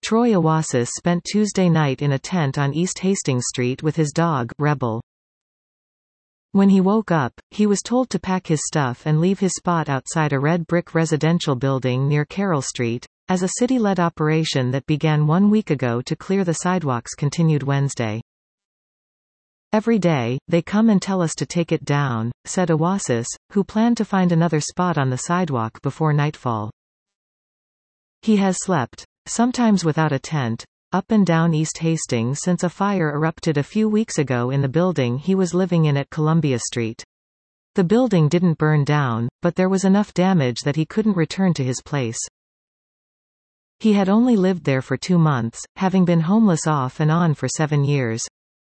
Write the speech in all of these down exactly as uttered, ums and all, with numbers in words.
Troy Oasis spent Tuesday night in a tent on East Hastings Street with his dog, Rebel. When he woke up, he was told to pack his stuff and leave his spot outside a red brick residential building near Carroll Street, as a city-led operation that began one week ago to clear the sidewalks continued Wednesday. "Every day, they come and tell us to take it down," said Oasis, who planned to find another spot on the sidewalk before nightfall. He has slept, sometimes without a tent, up and down East Hastings since a fire erupted a few weeks ago in the building he was living in at Columbia Street. The building didn't burn down, but there was enough damage that he couldn't return to his place. He had only lived there for two months, having been homeless off and on for seven years.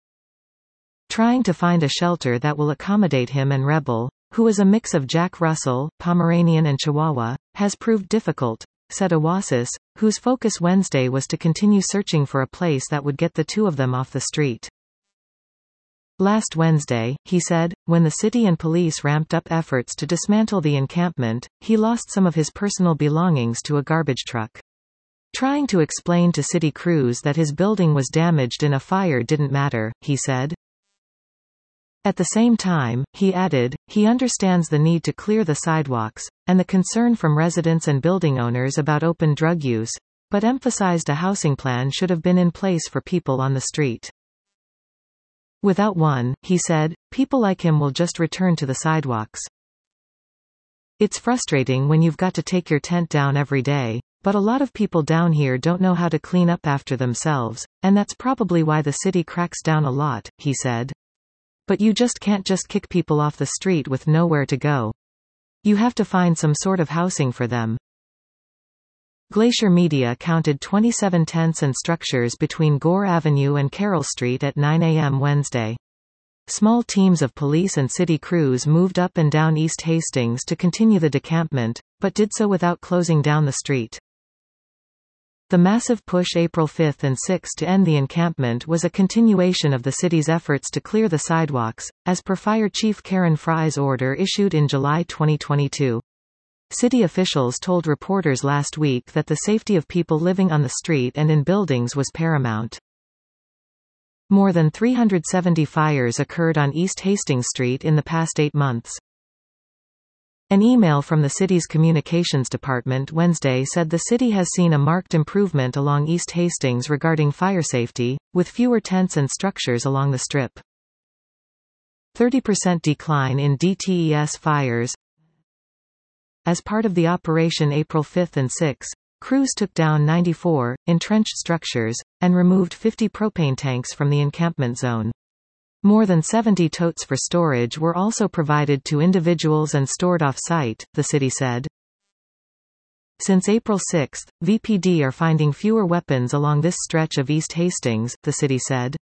Trying to find a shelter that will accommodate him and Rebel, who is a mix of Jack Russell, Pomeranian and Chihuahua, has proved difficult, said Oasis, whose focus Wednesday was to continue searching for a place that would get the two of them off the street. Last Wednesday, he said, when the city and police ramped up efforts to dismantle the encampment, he lost some of his personal belongings to a garbage truck. Trying to explain to city crews that his building was damaged in a fire didn't matter, he said. At the same time, he added, he understands the need to clear the sidewalks, and the concern from residents and building owners about open drug use, but emphasized a housing plan should have been in place for people on the street. Without one, he said, people like him will just return to the sidewalks. It's frustrating when you've got to take your tent down every day, but a lot of people down here don't know how to clean up after themselves, and that's probably why the city cracks down a lot, he said. But you just can't just kick people off the street with nowhere to go. You have to find some sort of housing for them. Glacier Media counted twenty-seven tents and structures between Gore Avenue and Carroll Street at nine a m Wednesday. Small teams of police and city crews moved up and down East Hastings to continue the decampment, but did so without closing down the street. The massive push April fifth and sixth to end the encampment was a continuation of the city's efforts to clear the sidewalks, as per Fire Chief Karen Fry's order issued in July twenty twenty-two. City officials told reporters last week that the safety of people living on the street and in buildings was paramount. More than three hundred seventy fires occurred on East Hastings Street in the past eight months. An email from the city's communications department Wednesday said the city has seen a marked improvement along East Hastings regarding fire safety, with fewer tents and structures along the strip. thirty percent decline in D T E S fires. As part of the Operation April fifth and sixth, crews took down ninety-four entrenched structures, and removed fifty propane tanks from the encampment zone. More than seventy totes for storage were also provided to individuals and stored off-site, the city said. Since April sixth, V P D are finding fewer weapons along this stretch of East Hastings, the city said.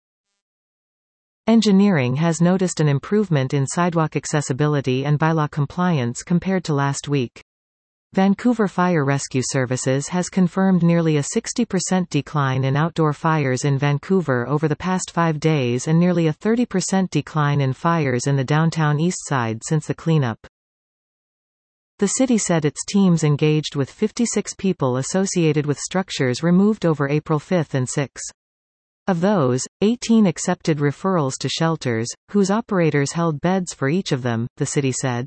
Engineering has noticed an improvement in sidewalk accessibility and bylaw compliance compared to last week. Vancouver Fire Rescue Services has confirmed nearly a sixty percent decline in outdoor fires in Vancouver over the past five days and nearly a thirty percent decline in fires in the downtown east side since the cleanup. The city said its teams engaged with fifty-six people associated with structures removed over April fifth and sixth. Of those, eighteen accepted referrals to shelters, whose operators held beds for each of them, the city said.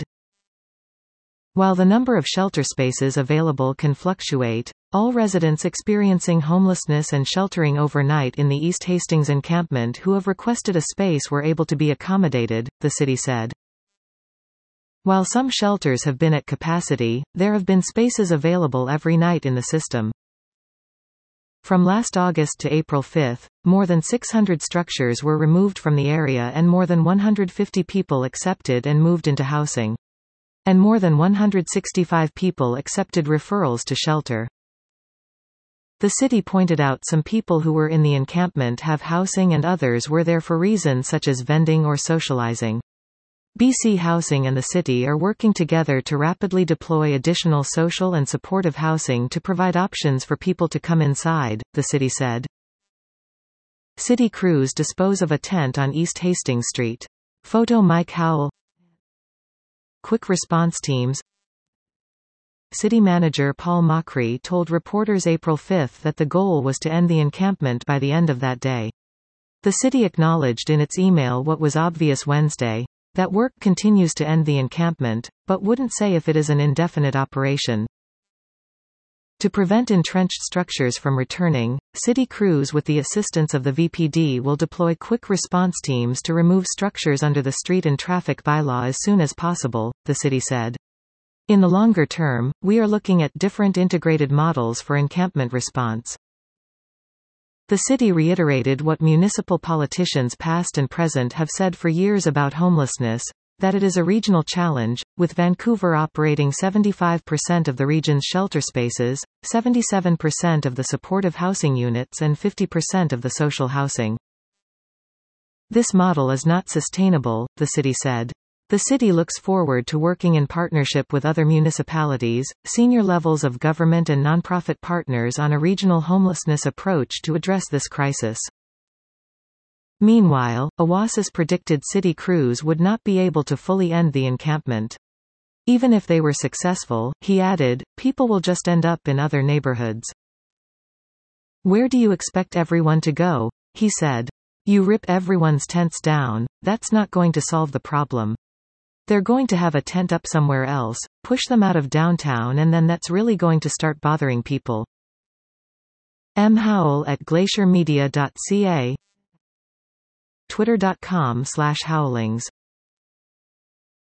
While the number of shelter spaces available can fluctuate, all residents experiencing homelessness and sheltering overnight in the East Hastings encampment who have requested a space were able to be accommodated, the city said. While some shelters have been at capacity, there have been spaces available every night in the system. From last August to April fifth, more than six hundred structures were removed from the area and more than one hundred fifty people accepted and moved into housing. And more than one hundred sixty-five people accepted referrals to shelter. The city pointed out some people who were in the encampment have housing and others were there for reasons such as vending or socializing. B C Housing and the city are working together to rapidly deploy additional social and supportive housing to provide options for people to come inside, the city said. City crews dispose of a tent on East Hastings Street. Photo Mike Howell. Quick response teams. city manager Paul Macri told reporters April fifth that the goal was to end the encampment by the end of that day. The city acknowledged in its email what was obvious Wednesday, that work continues to end the encampment, but wouldn't say if it is an indefinite operation. To prevent entrenched structures from returning, city crews with the assistance of the V P D will deploy quick response teams to remove structures under the street and traffic bylaw as soon as possible, the city said. In the longer term, we are looking at different integrated models for encampment response. The city reiterated what municipal politicians past and present have said for years about homelessness, that it is a regional challenge, with Vancouver operating seventy-five percent of the region's shelter spaces, seventy-seven percent of the supportive housing units and fifty percent of the social housing. This model is not sustainable, the city said. The city looks forward to working in partnership with other municipalities, senior levels of government and nonprofit partners on a regional homelessness approach to address this crisis. Meanwhile, Oasis predicted city crews would not be able to fully end the encampment. Even if they were successful, he added, people will just end up in other neighborhoods. Where do you expect everyone to go? He said. You rip everyone's tents down, that's not going to solve the problem. They're going to have a tent up somewhere else, push them out of downtown, and then that's really going to start bothering people. M. Howell at glacier media dot c a, twitter dot com slash howlings